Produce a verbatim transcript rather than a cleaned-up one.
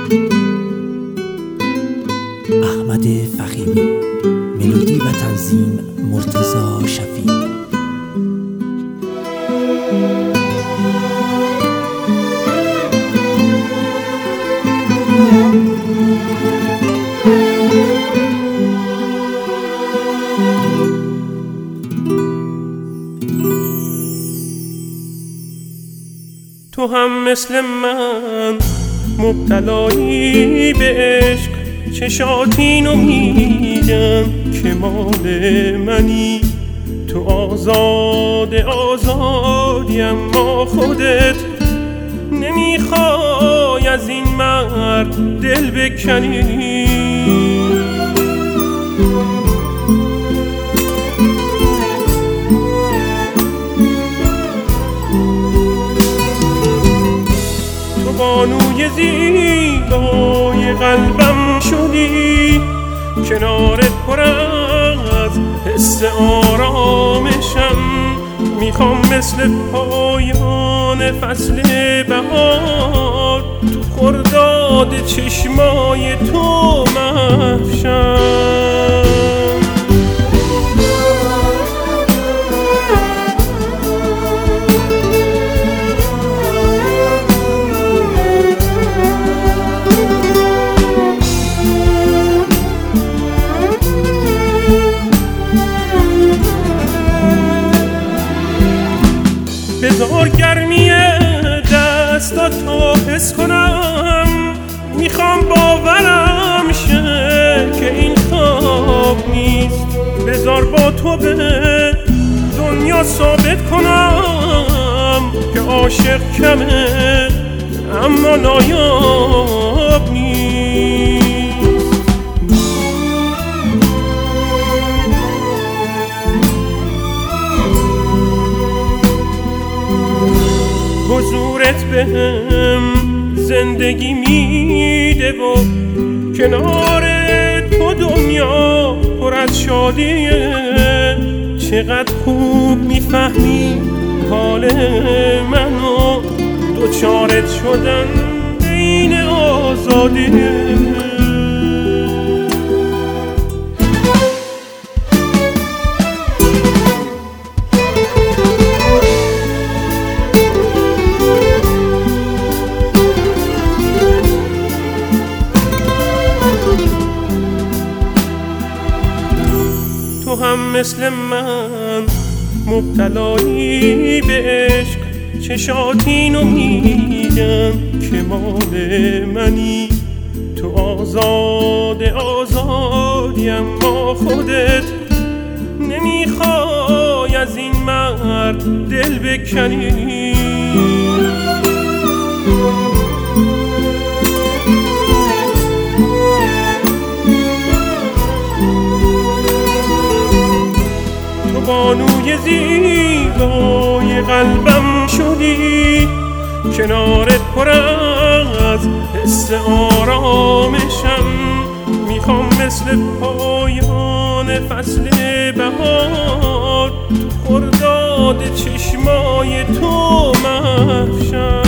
احمد فخیمی. ملودی و تنظیم مرتضی شفیع. تو هم مثل من مبتلایی به عشق، چشاتینو میگن که مال منی. تو آزاد آزادی اما خودت نمیخوای از این مرد دل بکنی. بانوی زیبای قلبم شدی، کنارت پر از حس آرامشم. میخوام مثل پایان فصل بهار تو خرداد چشمای تو محوشم. بذار گرمی دستاتو حس کنم، میخوام باورم شه که این خواب نیست. بذار با تو به دنیا ثابت کنم که عاشق کمه اما نایاب نیست. حضورت بهم زندگی میده و کنار تو دنیا پر از شادیه. چقدر خوب میفهمی حال منو، دوچارت شدن بین آزادیه. تو هم مثل من مبتلایی به عشق، چشاتینو میگن که مال منی. تو آزاد آزادی اما خودت نمیخوای از این مرد دل بکنی. بانوی زیبای قلبم شدی، کنارت پر از حس آرامشم. میخوام مثل پایان فصل بهار تو خرداد چشمای تو محوشم.